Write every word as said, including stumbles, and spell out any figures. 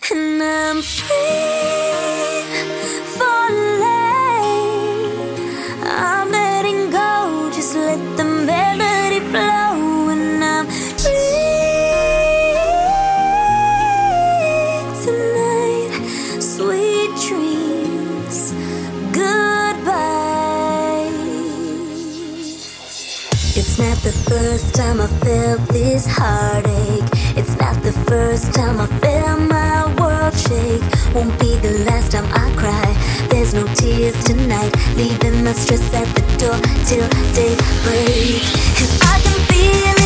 And I'm free, falling. I'm letting go, just let the melody flow. And I'm free tonight, sweet dreams, goodbye. It's not the first time I felt this heartache. It's not the first time I felt my world shake. Won't be the last time I cry. There's no tears tonight, leaving my stress at the door till daybreak. And I can feel